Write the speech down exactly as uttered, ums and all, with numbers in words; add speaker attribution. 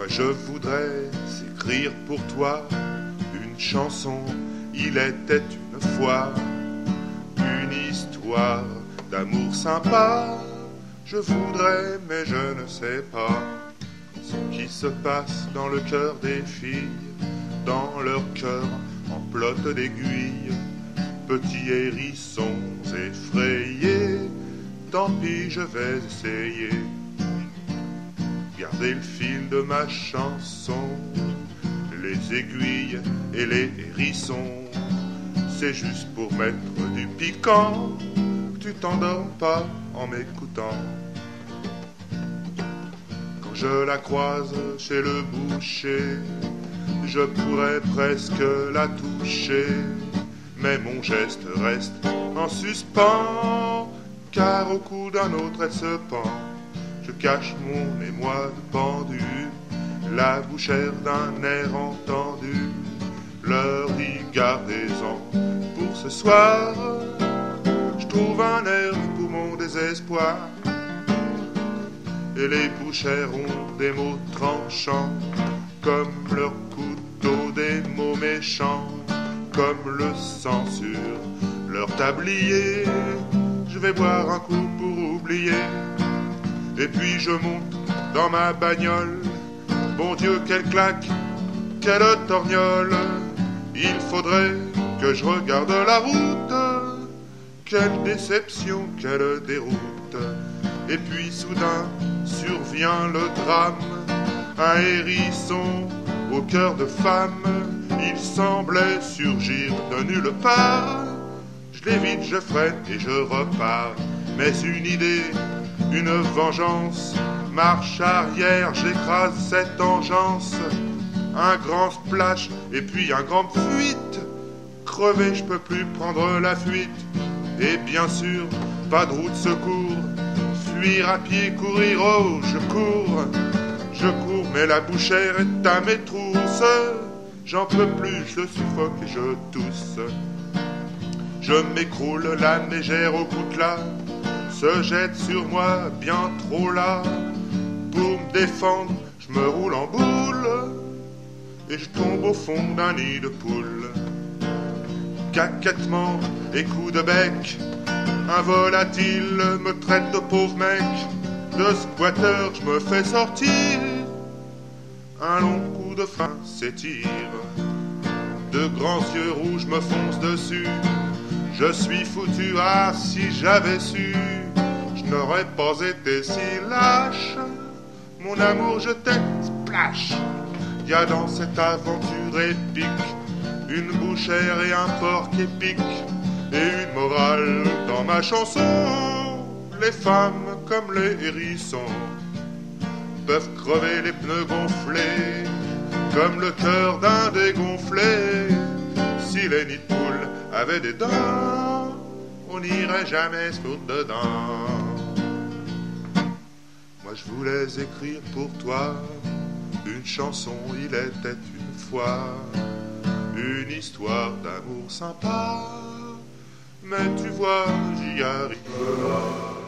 Speaker 1: Moi je voudrais écrire pour toi une chanson. Il était une fois une histoire d'amour sympa. Je voudrais mais je ne sais pas ce qui se passe dans le cœur des filles, dans leur cœur en pelote d'aiguilles. Petits hérissons effrayés, tant pis je vais essayer. Garder le fil de ma chanson, les aiguilles et les hérissons, c'est juste pour mettre du piquant. Tu t'endors pas en m'écoutant. Quand je la croise chez le boucher, je pourrais presque la toucher, mais mon geste reste en suspens, car au cou d'un autre elle se pend. Je cache mon émoi de pendu, la bouchère d'un air entendu. Leur dit gardez-en pour ce soir, je trouve un air pour mon désespoir. Et les bouchères ont des mots tranchants, comme leur couteau des mots méchants, comme le sang sur leur tablier. Je vais boire un coup pour oublier. Et puis je monte dans ma bagnole. Bon Dieu, quelle claque, quelle torgnole. Il faudrait que je regarde la route. Quelle déception, quelle déroute. Et puis soudain survient le drame. Un hérisson au cœur de femme. Il semblait surgir de nulle part. Je l'évite, je freine et je repars. Mais une idée, une vengeance, marche arrière, j'écrase cette engeance. Un grand splash et puis un grand fuite. Crevé, je peux plus prendre la fuite. Et bien sûr, pas de route de secours. Fuir à pied, courir, oh, je cours. Je cours, mais la bouchère est à mes trousses. J'en peux plus, je suffoque et je tousse. Je m'écroule, la mégère au coutelas se jette sur moi bien trop là. Pour me défendre, je me roule en boule et je tombe au fond d'un nid de poule. Caquettement et coups de bec, un volatile me traite de pauvre mec. De squatter, je me fais sortir. Un long coup de frein s'étire. De grands yeux rouges me foncent dessus. Je suis foutu, ah si j'avais su, je n'aurais pas été si lâche. Mon amour, je t'aime, splash. Y a dans cette aventure épique une bouchère et un porc épique, et une morale dans ma chanson. Les femmes comme les hérissons peuvent crever les pneus gonflés, comme le cœur d'un dégonflé. Si les nids de poules avaient des dents, on n'irait jamais se foutre dedans. Moi je voulais écrire pour toi une chanson, il était une fois une histoire d'amour sympa. Mais tu vois, j'y arrive pas.